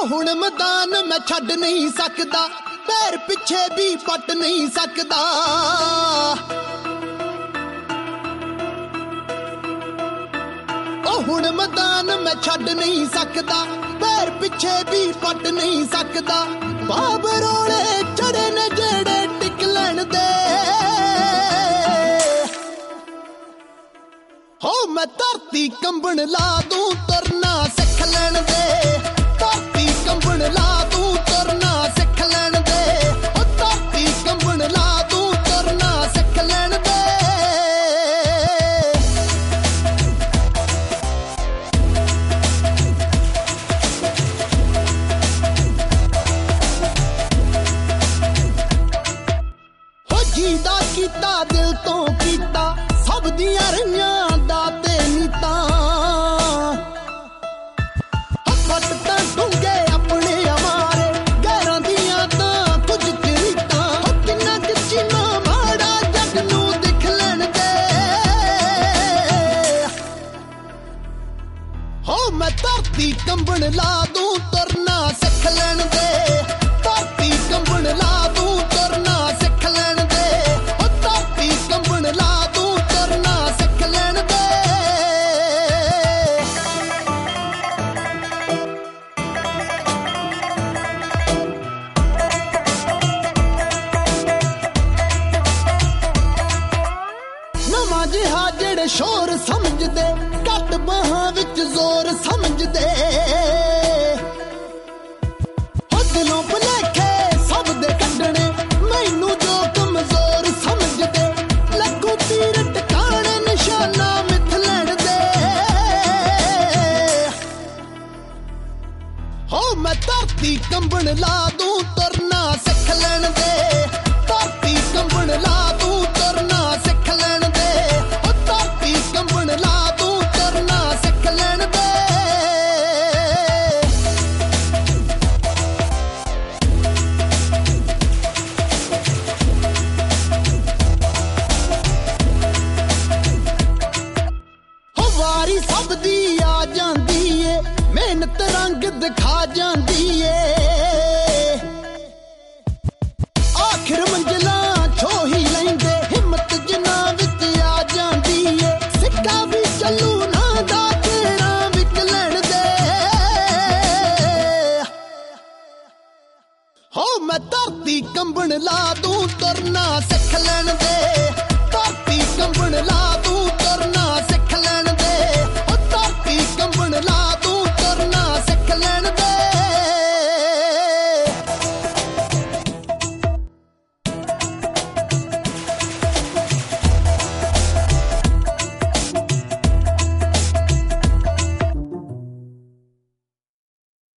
ਹੁਣ ਮੈਦਾਨ ਮੈਂ ਛੱਡ ਨਹੀਂ ਸਕਦਾ, ਪੈਰ ਪਿੱਛੇ ਵੀ ਪੱਟ ਨਹੀਂ ਸਕਦਾ। ਹੁਣ ਮੈਦਾਨ ਮੈਂ ਛੱਡ ਨਹੀਂ ਸਕਦਾ, ਪੈਰ ਪਿੱਛੇ ਵੀ ਪੱਟ ਨਹੀਂ ਸਕਦਾ। ਬਾਬ ਰੋਲੇ ਚੜੇ ਨੇ ਜਿਹੜੇ ਟਿਕ ਲੈਣ ਦੇ, ਹੋ ਮੈਂ ਧਰਤੀ ਕੰਬਣ ਲਾ ਦੂੰ ਤੁਰਨਾ ਸਿੱਖ ਲੈਣ ਦੇ। ਧਰਤੀ ਕੰਬਣ ਲਾ ਦੂੰ ਤੁਰਨਾ ਸਿੱਖ ਲੈਣ ਦੇ, ਹੋ ਧਰਤੀ ਕੰਬਣ ਲਾ ਦੂੰ ਤੁਰਨਾ ਸਿੱਖ ਲੈਣ ਦੇ। ਜੀਦਾ ਕੀਤਾ ਦਿਲ ਤੋਂ ਕੀਤਾ, ਸਭ ਦੀਆਂ ਰਹੀਆਂ ਦਾ ਤੇ ਨੀਤਾਂ। ਪੱਟ ਤਾਂ ਡੂੰਘੇ ਆਪਣੇ ਅਮਾਰੇ, ਗੈਰਾਂ ਦੀਆਂ ਤਾਂ ਕੁਝ ਚਰੀਤਾਂ। ਕਿੰਨਾ ਕੁ ਚੀਨਾ ਮਾੜਾ ਜੱਗ ਨੂੰ ਦਿਖ ਲੈਣ ਦੇ, ਹੋ ਮੈਂ ਧਰਤੀ ਕੰਬਣ ਲਾ ਦੂੰ ਤੁਰਨਾ ਸਿੱਖ ਲੈਣ ਦੇ। ਧਰਤੀ ਕੰਬਣ ਲਾ ਦੂੰ ਤੁਰਨਾ ਸਿੱਖ ਲੈਣ ਦੇ, ਕੰਬਣ ਲਾ ਦੂੰ ਤੁਰਨਾ ਸਿੱਖ ਲੈਣ ਦੇ। ਨਵਾਂ ਜਿਹਾ ਜਿਹੜੇ ਸ਼ੋਰ ਸਮਝਦੇ, ਘੱਟ ਬਾਹਾਂ ਵਿੱਚ ਜ਼ੋਰ ਸਮਝਦੇ। ਹੋ ਦਿਲੋਂ ਭੁਲੇਖੇ ਸਭ ਦੇ ਕੱਢਣੇ, ਮੈਨੂੰ ਜੋ ਕਮਜ਼ੋਰ ਸਮਝਦੇ। ਲੱਗੂ ਤੀਰ ਟਿਕਾਣੇ ਨਿਸ਼ਾਨਾ ਮਿੱਥ ਲੈਣ ਦੇ, ਹੋ ਮੈਂ ਧਰਤੀ ਕੰਬਣ ਲਾ ਦੂੰ ਤੁਰਨਾ ਸਿੱਖ ਲੈਣ ਦੇ। ਧਰਤੀ ਕੰਬਣ ਲਾ ਦੂੰ ਤੁਰਨਾ ਸਿੱਖ ਲੈਣ ਦੇ, ਹੋ ਧਰਤੀ ਕੰਬਣ ਲਾ ਦੂੰ ਤੁਰਨਾ ਸਿੱਖ ਲੈਣ ਦੇ। ਵਾਰੀ ਸਭ ਦੀ ਆ ਜਾਂਦੀ ਏ, ਮਿਹਨਤ ਰੰਗ ਦਿਖਾ ਜਾਂਦੀ ਏ। ਆਖਿਰ ਮੰਜ਼ਿਲਾਂ ਛੋਹ ਹੀ ਲੈਂਦੇ, ਹਿੰਮਤ ਜਿਨ੍ਹਾਂ ਵਿੱਚ ਆ ਜਾਂਦੀ ਏ। ਸਿੱਕਾ ਵੀ ਚੱਲੂ ਨਾ ਦਾ ਤੇਰਾ ਵਿਕ ਲੈਣ ਦੇ, ਹੋ ਮੈਂ ਧਰਤੀ ਕੰਬਣ ਲਾ ਦੂੰ ਤੁਰਨਾ ਸਿੱਖ ਲੈਣ ਦੇ।